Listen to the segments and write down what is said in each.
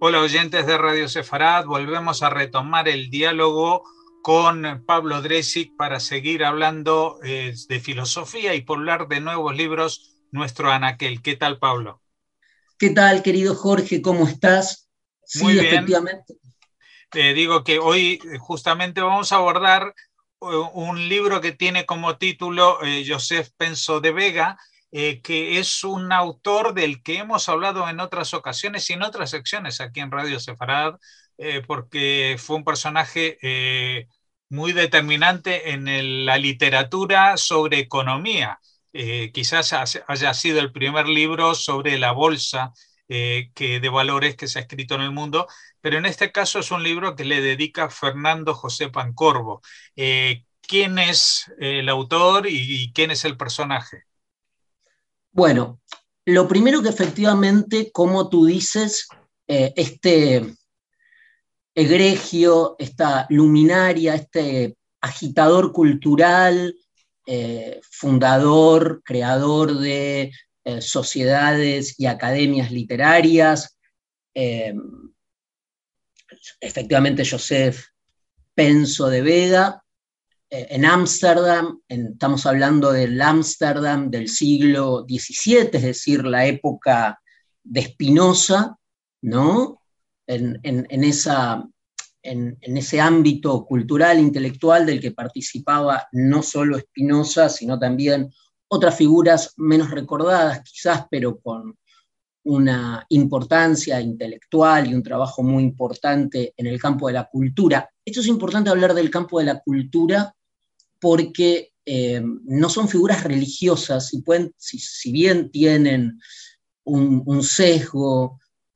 Hola oyentes de Radio Sefarad, volvemos a retomar el diálogo con Pablo Dresig para seguir hablando de filosofía y por hablar de nuevos libros, nuestro anaquel. ¿Qué tal, Pablo? ¿Qué tal, querido Jorge? ¿Cómo estás? Muy Sí, bien. efectivamente. Te digo que hoy justamente vamos a abordar un libro que tiene como título Joseph Penso de Vega, que es un autor del que hemos hablado en otras ocasiones y en otras secciones aquí en Radio Sefarad, porque fue un personaje muy determinante en la literatura sobre economía. Quizás haya sido el primer libro sobre la bolsa de valores que se ha escrito en el mundo, pero en este caso es un libro que le dedica Fernando José Pancorbo. ¿Quién es el autor y quién es el personaje? Bueno, lo primero que efectivamente, como tú dices, este egregio, esta luminaria, este agitador cultural, fundador, creador de sociedades y academias literarias, eh, efectivamente Joseph Penso de Vega, en Ámsterdam, estamos hablando del Ámsterdam del siglo XVII, es decir, la época de Spinoza, ¿no? En ese ámbito cultural, intelectual del que participaba no solo Spinoza, sino también otras figuras menos recordadas quizás, pero con una importancia intelectual y un trabajo muy importante en el campo de la cultura. Esto es importante hablar del campo de la cultura porque no son figuras religiosas, y pueden, si bien tienen un sesgo,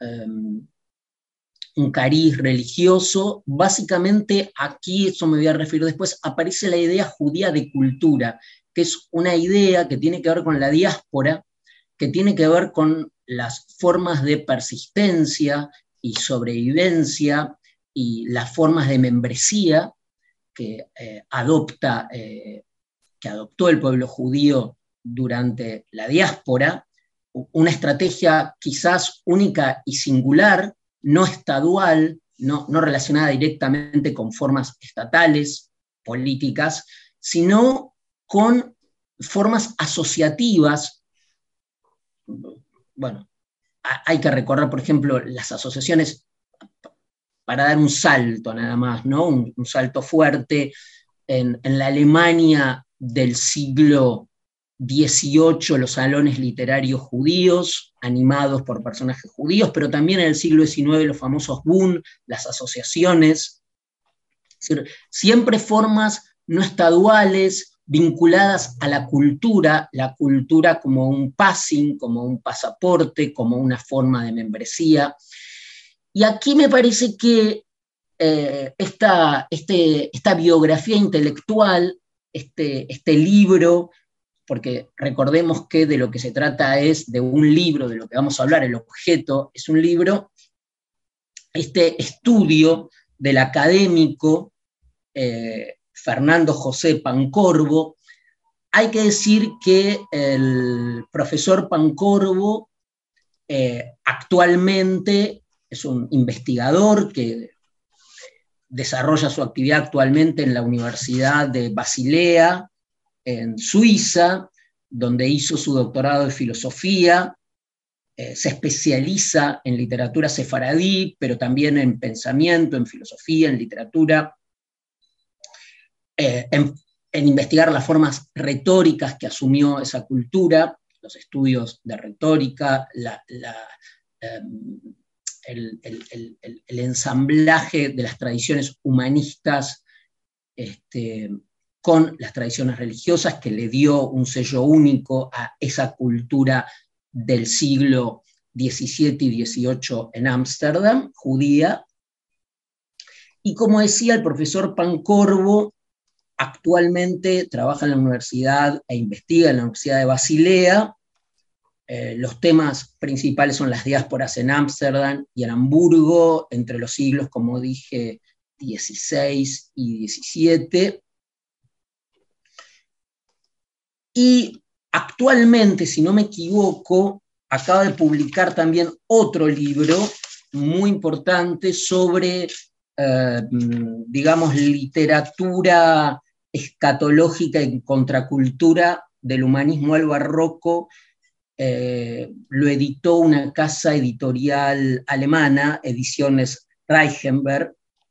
un cariz religioso, básicamente aquí, eso me voy a referir después, aparece la idea judía de cultura, que es una idea que tiene que ver con la diáspora, que tiene que ver con las formas de persistencia y sobrevivencia y las formas de membresía que que adoptó el pueblo judío durante la diáspora, una estrategia quizás única y singular, no estadual, no relacionada directamente con formas estatales, políticas, sino con formas asociativas. Bueno, hay que recordar, por ejemplo, las asociaciones para dar un salto nada más, ¿no? Un salto fuerte en la Alemania del siglo XVIII, los salones literarios judíos, animados por personajes judíos, pero también en el siglo XIX los famosos Bund, las asociaciones, es decir, siempre formas no estaduales, vinculadas a la cultura como un passing, como un pasaporte, como una forma de membresía. Y aquí me parece que esta biografía intelectual, este libro, porque recordemos que de lo que se trata es de un libro, de lo que vamos a hablar, el objeto es un libro, este estudio del académico Fernando José Pancorbo. Hay que decir que el profesor Pancorbo actualmente es un investigador que desarrolla su actividad actualmente en la Universidad de Basilea, en Suiza, donde hizo su doctorado de filosofía, se especializa en literatura sefaradí, pero también en pensamiento, en filosofía, en literatura, en investigar las formas retóricas que asumió esa cultura, los estudios de retórica, el ensamblaje de las tradiciones humanistas con las tradiciones religiosas, que le dio un sello único a esa cultura del siglo XVII y XVIII en Ámsterdam, judía. Y como decía el profesor Pancorbo, actualmente trabaja en la universidad e investiga en la Universidad de Basilea. Los temas principales son las diásporas en Ámsterdam y en Hamburgo, entre los siglos, como dije, XVI y XVII. Y actualmente, si no me equivoco, acaba de publicar también otro libro, muy importante sobre, digamos, literatura escatológica y contracultura del humanismo al barroco. Lo editó una casa editorial alemana, Ediciones Reichenberg.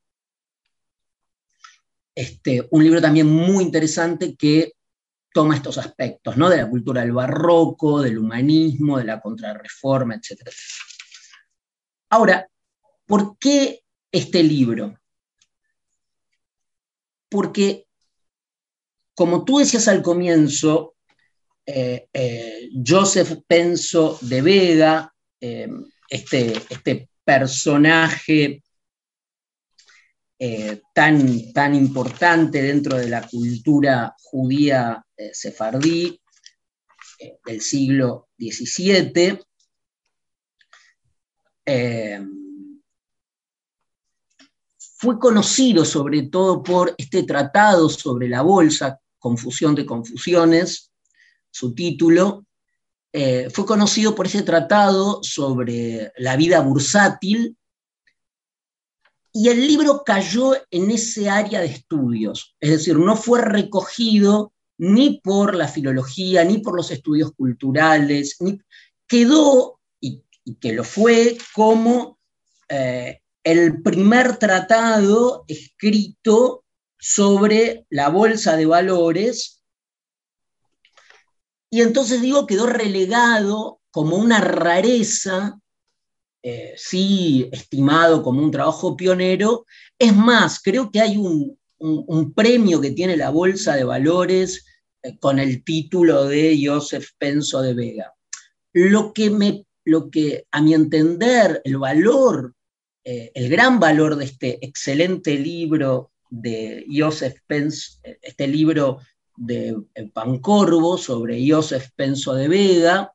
Un libro también muy interesante que toma estos aspectos, ¿no? De la cultura del barroco, del humanismo, de la contrarreforma, etc. Ahora, ¿por qué este libro? Porque, como tú decías al comienzo, Joseph Penso de Vega, este personaje tan importante dentro de la cultura judía sefardí del siglo XVII, fue conocido sobre todo por este tratado sobre la bolsa, Confusión de Confusiones, su título. Fue conocido por ese tratado sobre la vida bursátil, y el libro cayó en ese área de estudios, es decir, no fue recogido ni por la filología, ni por los estudios culturales, quedó, y que lo fue, como el primer tratado escrito sobre la bolsa de valores, y entonces quedó relegado como una rareza, sí estimado como un trabajo pionero. Es más, creo que hay un premio que tiene la Bolsa de Valores con el título de Joseph Penso de Vega. Lo que a mi entender, el gran valor de este excelente libro de Joseph Penso, este libro de Pancorbo sobre Joseph Penso de Vega,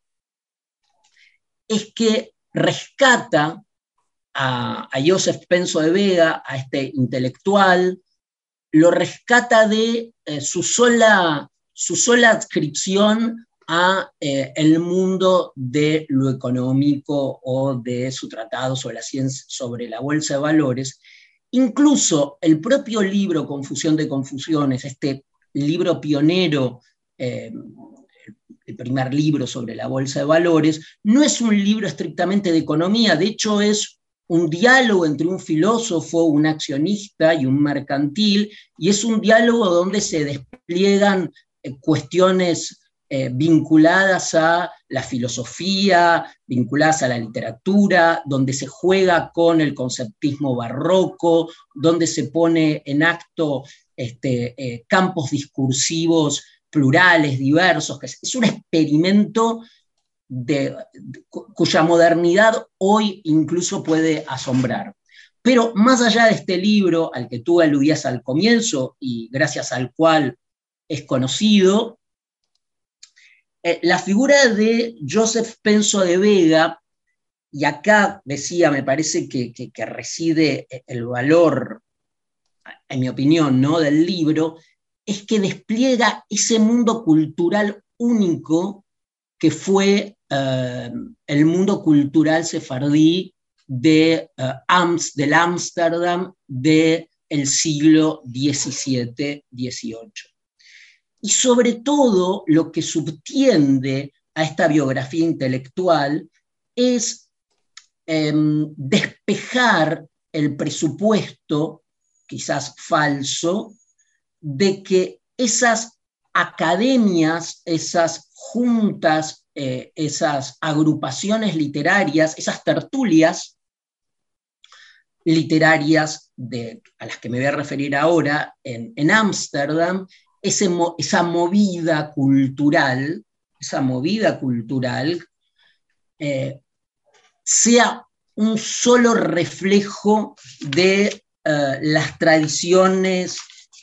es que rescata a Joseph Penso de Vega, a este intelectual, lo rescata de su sola adscripción a el mundo de lo económico o de su tratado sobre la ciencia, sobre la bolsa de valores. Incluso el propio libro Confusión de Confusiones, este libro pionero, el primer libro sobre la bolsa de valores, no es un libro estrictamente de economía, de hecho es un diálogo entre un filósofo, un accionista y un mercantil, y es un diálogo donde se despliegan cuestiones vinculadas a la filosofía, vinculadas a la literatura, donde se juega con el conceptismo barroco, donde se pone en acto campos discursivos plurales, diversos, que es un experimento cuya modernidad hoy incluso puede asombrar. Pero más allá de este libro, al que tú aludías al comienzo y gracias al cual es conocido, la figura de Joseph Penso de Vega, y acá decía, me parece que reside el valor, en mi opinión, ¿no?, del libro, es que despliega ese mundo cultural único que fue el mundo cultural sefardí del Ámsterdam del siglo XVII-XVIII. Y sobre todo lo que subtiende a esta biografía intelectual es despejar el presupuesto, quizás falso, de que esas academias, esas juntas, esas agrupaciones literarias, esas tertulias literarias a las que me voy a referir ahora en Ámsterdam, esa movida cultural, sea un solo reflejo de las tradiciones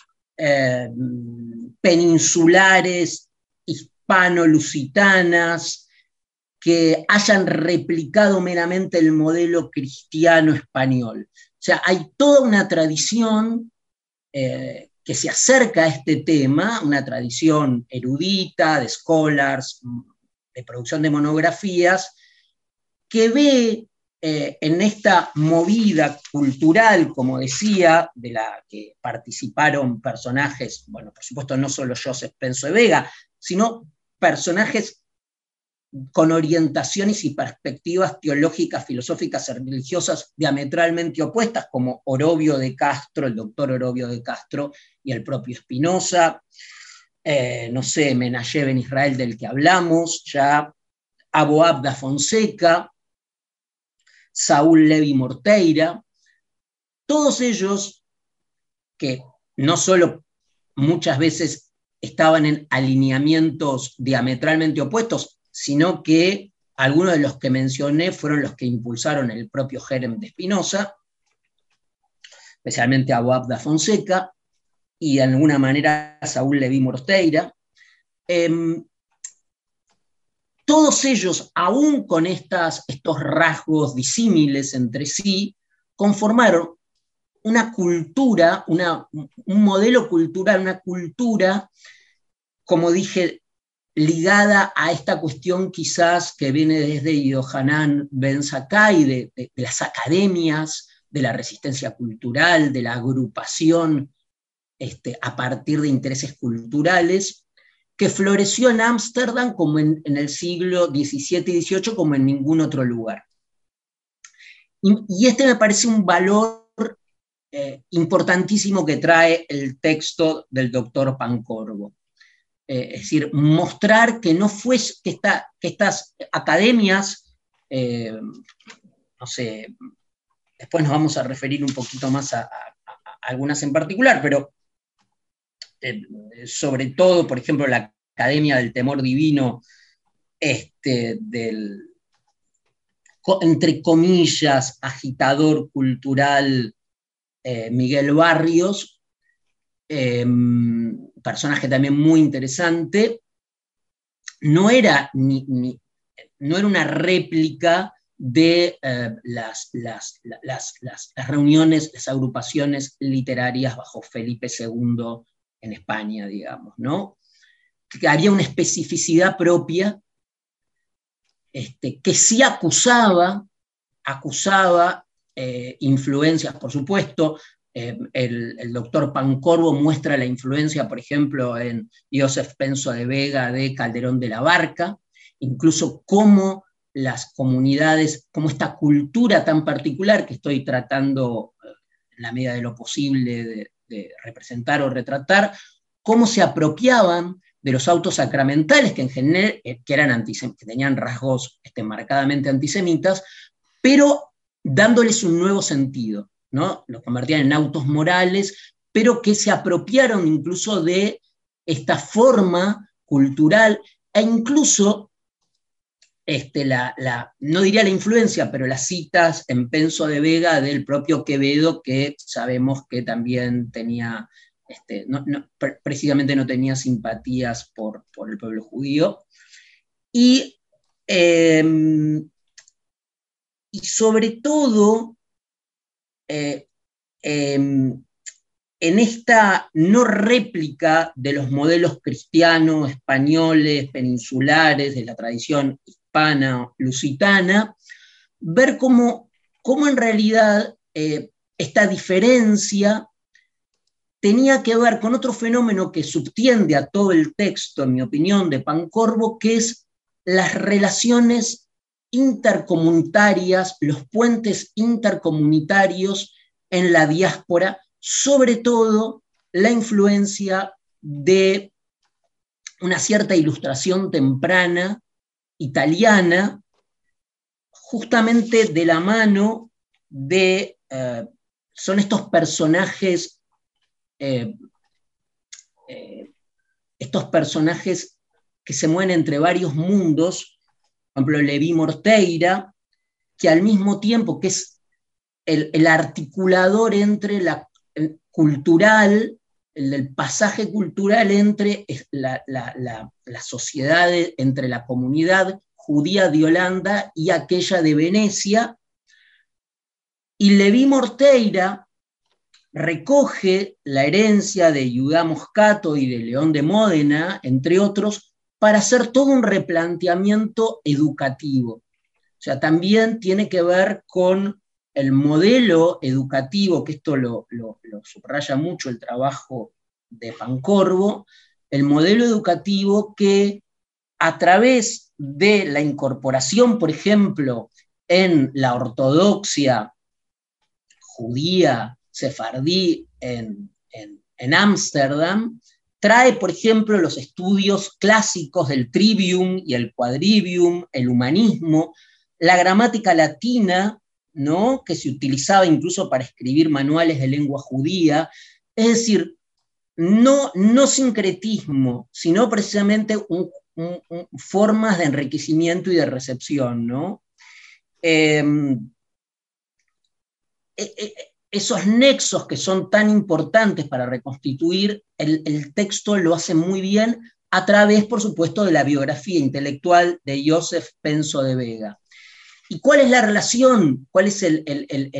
peninsulares, hispano-lusitanas, que hayan replicado meramente el modelo cristiano español. O sea, hay toda una tradición que se acerca a este tema, una tradición erudita, de scholars, de producción de monografías, que ve en esta movida cultural, como decía, de la que participaron personajes, bueno, por supuesto no solo Joseph Penso de Vega, sino personajes con orientaciones y perspectivas teológicas, filosóficas y religiosas diametralmente opuestas, como Orobio de Castro, el doctor Orobio de Castro, y el propio Spinoza, no sé, Menashe Ben Israel, del que hablamos ya, Abu Abda Fonseca, Saúl Levi Morteira, todos ellos que no solo muchas veces estaban en alineamientos diametralmente opuestos, sino que algunos de los que mencioné fueron los que impulsaron el propio germen de Spinoza, especialmente Abu Abda Fonseca, y de alguna manera Saúl Levi Morteira. Todos ellos, aún con estos rasgos disímiles entre sí, conformaron una cultura, un modelo cultural, una cultura, como dije, ligada a esta cuestión quizás que viene desde Yohanan Ben Zakkai, de las academias, de la resistencia cultural, de la agrupación a partir de intereses culturales, que floreció en Ámsterdam como en el siglo XVII y XVIII como en ningún otro lugar. Y este me parece un valor importantísimo que trae el texto del doctor Pancorbo. Es decir, mostrar que no fue que estas academias, no sé, después nos vamos a referir un poquito más a algunas en particular, pero sobre todo, por ejemplo, la Academia del Temor Divino, del, entre comillas, agitador cultural Miguel Barrios, personaje también muy interesante, no era una réplica de las reuniones, las agrupaciones literarias bajo Felipe II en España, digamos, ¿no? Que había una especificidad propia que sí acusaba influencias, por supuesto. El doctor Pancorbo muestra la influencia, por ejemplo, en Joseph Penso de Vega de Calderón de la Barca, incluso cómo las comunidades, cómo esta cultura tan particular que estoy tratando en la medida de lo posible de representar o retratar, cómo se apropiaban de los autos sacramentales, que en general que tenían rasgos marcadamente antisemitas, pero dándoles un nuevo sentido, ¿no? Los convertían en autos morales, pero que se apropiaron incluso de esta forma cultural, e incluso, no diría la influencia, pero las citas en Penso de Vega del propio Quevedo, que sabemos que también tenía, precisamente no tenía simpatías por el pueblo judío, y sobre todo, en esta no réplica de los modelos cristianos, españoles, peninsulares, de la tradición hispana, lusitana, ver cómo en realidad esta diferencia tenía que ver con otro fenómeno que subtiende a todo el texto, en mi opinión, de Pancorbo, que es las relaciones intercomunitarias, los puentes intercomunitarios en la diáspora, sobre todo la influencia de una cierta ilustración temprana italiana, justamente de la mano de, son estos personajes que se mueven entre varios mundos, por ejemplo, Levi Morteira, que al mismo tiempo que es el articulador entre el cultural, el pasaje cultural entre la sociedad, entre la comunidad judía de Holanda y aquella de Venecia, y Levi Morteira recoge la herencia de Judá Moscato y de León de Módena, entre otros, para hacer todo un replanteamiento educativo. O sea, también tiene que ver con el modelo educativo, que esto lo subraya mucho el trabajo de Pancorbo, el modelo educativo que a través de la incorporación, por ejemplo, en la ortodoxia judía sefardí en Ámsterdam, trae, por ejemplo, los estudios clásicos del trivium y el quadrivium, el humanismo, la gramática latina, ¿no?, que se utilizaba incluso para escribir manuales de lengua judía. Es decir, no sincretismo, sino precisamente formas de enriquecimiento y de recepción, ¿no? Esos nexos que son tan importantes para reconstituir el texto lo hace muy bien a través, por supuesto, de la biografía intelectual de Joseph Penso de Vega. ¿Y cuál es la relación? ¿Cuál es el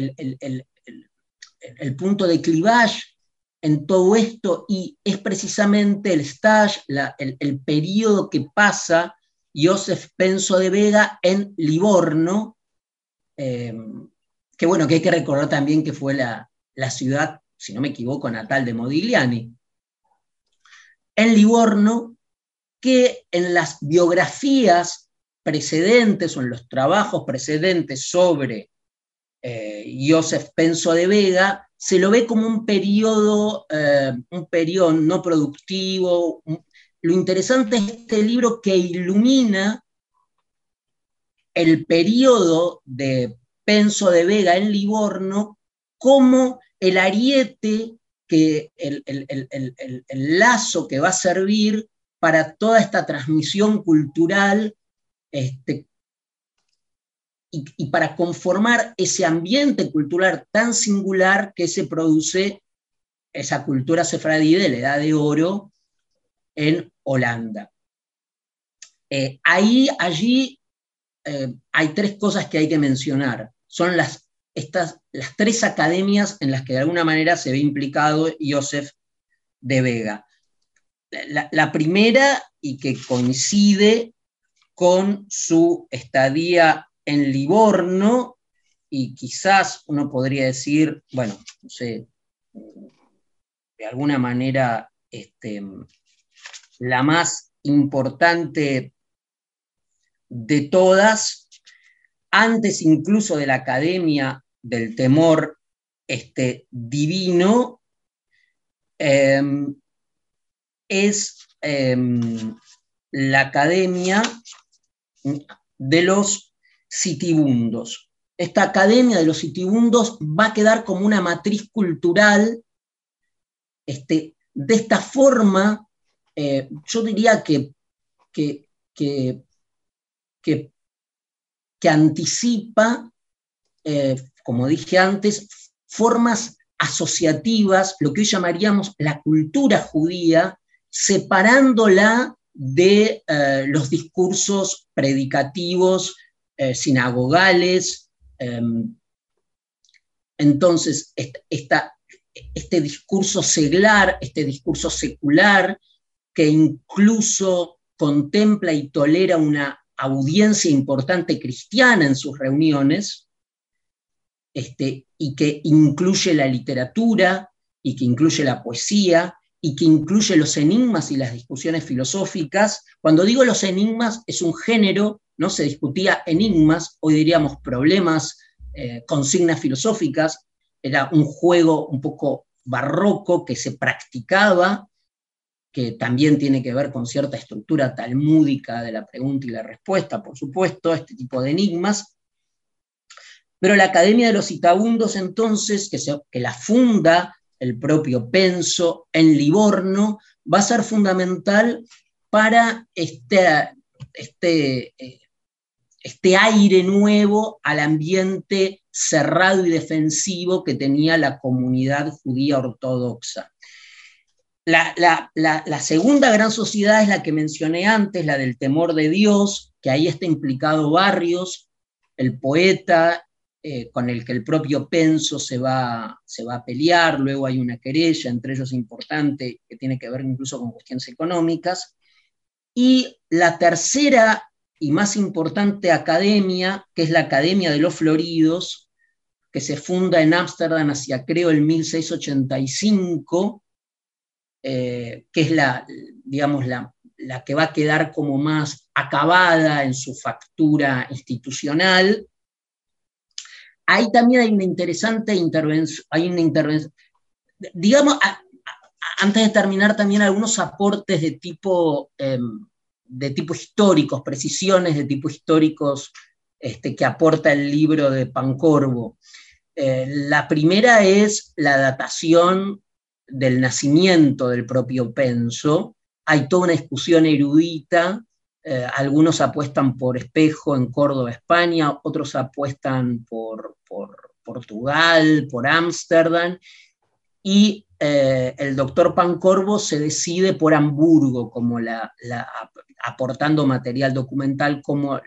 punto de clivaje en todo esto? Y es precisamente el stage, el periodo que pasa Joseph Penso de Vega en Livorno, que bueno, que hay que recordar también que fue la ciudad, si no me equivoco, natal de Modigliani. En Livorno, que en las biografías precedentes o en los trabajos precedentes sobre Joseph Penso de Vega, se lo ve como un periodo no productivo. Lo interesante es este libro que ilumina el periodo de Penso de Vega en Livorno como el ariete, el lazo que va a servir para toda esta transmisión cultural y para conformar ese ambiente cultural tan singular que se produce esa cultura sefardí de la Edad de Oro en Holanda. Allí hay tres cosas que hay que mencionar. Son las tres academias en las que de alguna manera se ve implicado Joseph de Vega. La primera, y que coincide con su estadía en Livorno, y quizás uno podría decir, bueno, no sé, de alguna manera la más importante de todas, antes incluso de la Academia del Temor Divino, es la Academia de los Citibundos. Esta Academia de los Citibundos va a quedar como una matriz cultural de esta forma, yo diría que anticipa, como dije antes, formas asociativas, lo que hoy llamaríamos la cultura judía, separándola de los discursos predicativos sinagogales. Entonces, este discurso seglar, este discurso secular, que incluso contempla y tolera una audiencia importante cristiana en sus reuniones, y que incluye la literatura, y que incluye la poesía, y que incluye los enigmas y las discusiones filosóficas. Cuando digo los enigmas, es un género, ¿no? Se discutía enigmas, hoy diríamos problemas, consignas filosóficas. Era un juego un poco barroco que se practicaba, que también tiene que ver con cierta estructura talmúdica de la pregunta y la respuesta, por supuesto, este tipo de enigmas. Pero la Academia de los Citibundos, entonces, que la funda el propio Penso en Livorno, va a ser fundamental para este aire nuevo al ambiente cerrado y defensivo que tenía la comunidad judía ortodoxa. La segunda gran sociedad es la que mencioné antes, la del temor de Dios, que ahí está implicado Barrios, el poeta con el que el propio Penso se va a pelear. Luego hay una querella, entre ellos importante, que tiene que ver incluso con cuestiones económicas. Y la tercera y más importante academia, que es la Academia de los Floridos, que se funda en Ámsterdam hacia, creo, el 1685, que es digamos, la que va a quedar como más acabada en su factura institucional. Ahí también hay una interesante intervención, digamos, antes de terminar, también algunos aportes de tipo históricos, precisiones de tipo históricos que aporta el libro de Pancorbo. La primera es la datación del nacimiento del propio Penso. Hay toda una discusión erudita. Algunos apuestan por Espejo en Córdoba, España, otros apuestan por Portugal, por Ámsterdam, y el doctor Pancorbo se decide por Hamburgo, como aportando material documental como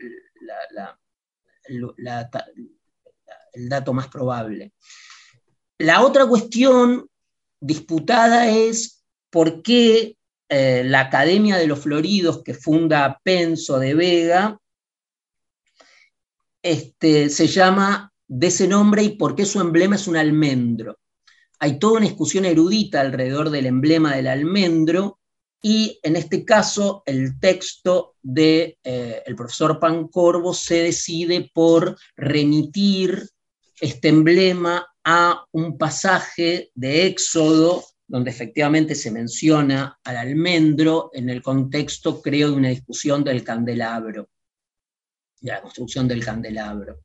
el dato más probable. La otra cuestión disputada es por qué la Academia de los Floridos, que funda Penso de Vega, se llama de ese nombre y por qué su emblema es un almendro. Hay toda una discusión erudita alrededor del emblema del almendro, y en este caso el texto del profesor Pancorbo se decide por remitir este emblema a un pasaje de Éxodo, donde efectivamente se menciona al almendro en el contexto, creo, de una discusión del candelabro, de la construcción del candelabro.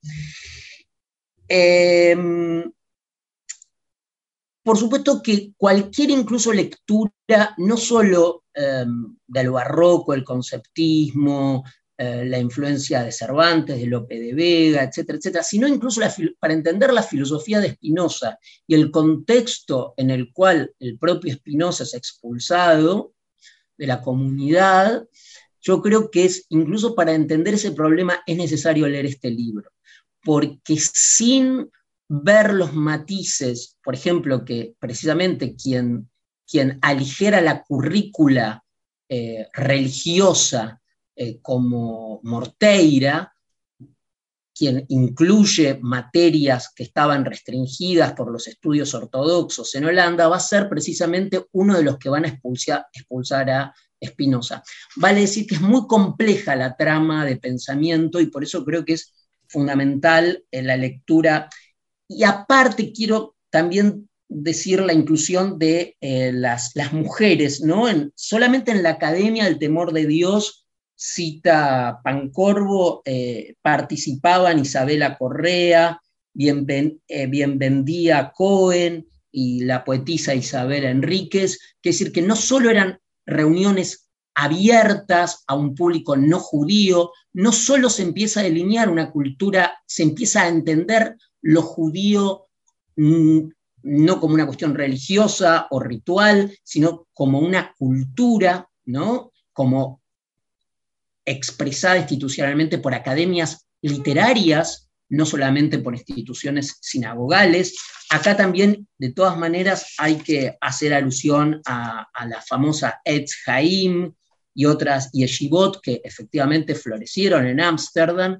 Por supuesto que cualquier incluso lectura, no solo del barroco, el conceptismo, la influencia de Cervantes, de Lope de Vega, etcétera, etcétera, sino incluso para entender la filosofía de Spinoza y el contexto en el cual el propio Spinoza es expulsado de la comunidad, yo creo que incluso para entender ese problema es necesario leer este libro, porque sin ver los matices, por ejemplo, que precisamente quien aligera la currícula religiosa como Morteira, quien incluye materias que estaban restringidas por los estudios ortodoxos en Holanda, va a ser precisamente uno de los que van a expulsar a Spinoza. Vale decir que es muy compleja la trama de pensamiento y por eso creo que es fundamental en la lectura. Y aparte quiero también decir la inclusión de las mujeres, ¿no? Solamente en la Academia del Temor de Dios, cita Pancorbo, participaban Isabela Correa, Bienvendía Cohen y la poetisa Isabela Enríquez, que es decir, que no solo eran reuniones abiertas a un público no judío, no solo se empieza a delinear una cultura, se empieza a entender lo judío no como una cuestión religiosa o ritual, sino como una cultura, ¿no? Como expresada institucionalmente por academias literarias, no solamente por instituciones sinagogales. Acá también, de todas maneras, hay que hacer alusión a la famosa Etz Haim y otras yeshivot que efectivamente florecieron en Ámsterdam,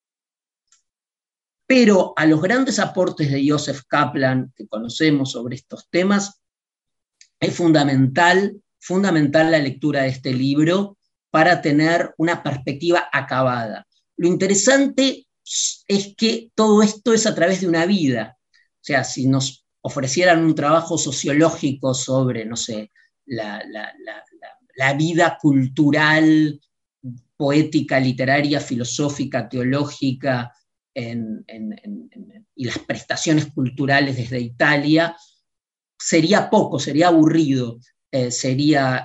pero a los grandes aportes de Joseph Kaplan que conocemos sobre estos temas, es fundamental la lectura de este libro para tener una perspectiva acabada. Lo interesante es que todo esto es a través de una vida. O sea, si nos ofrecieran un trabajo sociológico sobre, no sé, la vida cultural, poética, literaria, filosófica, teológica, y las prestaciones culturales desde Italia, sería poco, sería aburrido, sería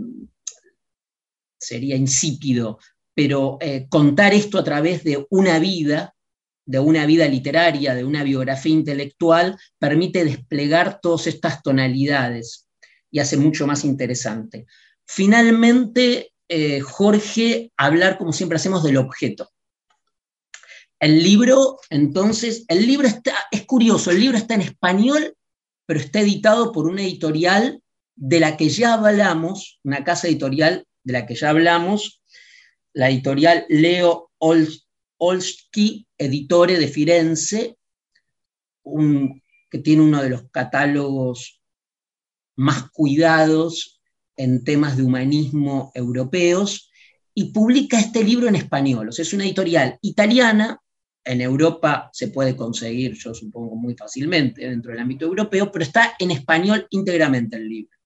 insípido, pero contar esto a través de una vida literaria, de una biografía intelectual, permite desplegar todas estas tonalidades y hace mucho más interesante. Finalmente, Jorge, hablar como siempre hacemos del objeto. El libro, entonces, es curioso, el libro está en español, pero está editado por una editorial de la que ya hablamos, una casa editorial de la que ya hablamos, la editorial Leo Olsky Editore de Firenze, que tiene uno de los catálogos más cuidados en temas de humanismo europeos, y publica este libro en español. O sea, es una editorial italiana, en Europa se puede conseguir, yo supongo, muy fácilmente dentro del ámbito europeo, pero está en español íntegramente el libro.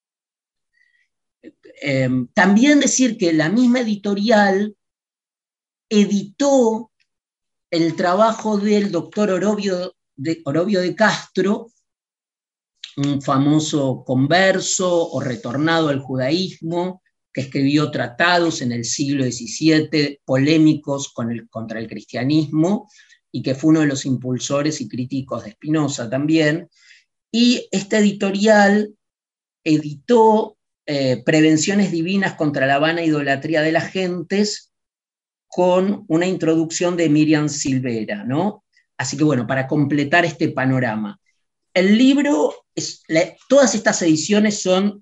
También decir que la misma editorial editó el trabajo del doctor Orobio de Castro, un famoso converso o retornado al judaísmo, que escribió tratados en el siglo XVII polémicos contra el cristianismo, y que fue uno de los impulsores y críticos de Spinoza también. Y esta editorial editó Prevenciones divinas contra la vana idolatría de las gentes, con una introducción de Miriam Silvera, ¿no? Así que bueno, para completar este panorama, el libro, todas estas ediciones son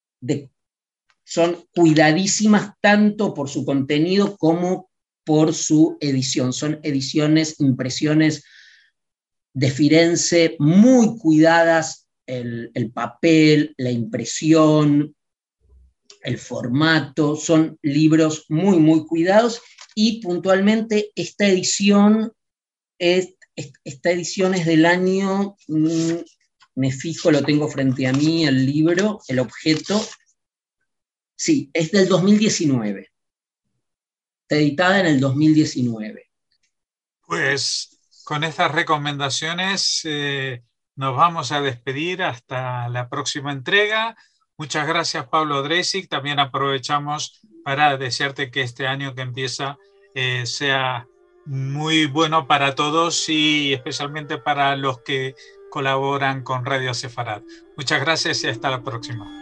cuidadísimas tanto por su contenido como por su edición. Son ediciones, impresiones de Firenze muy cuidadas, el papel, la impresión, el formato, son libros muy, muy cuidados, y puntualmente esta edición es del año, me fijo, lo tengo frente a mí, el libro, el objeto, sí, es del 2019. Está editada en el 2019. Pues con estas recomendaciones nos vamos a despedir hasta la próxima entrega. Muchas gracias, Pablo Dresig. También aprovechamos para desearte que este año que empieza sea muy bueno para todos, y especialmente para los que colaboran con Radio Sefarad. Muchas gracias y hasta la próxima.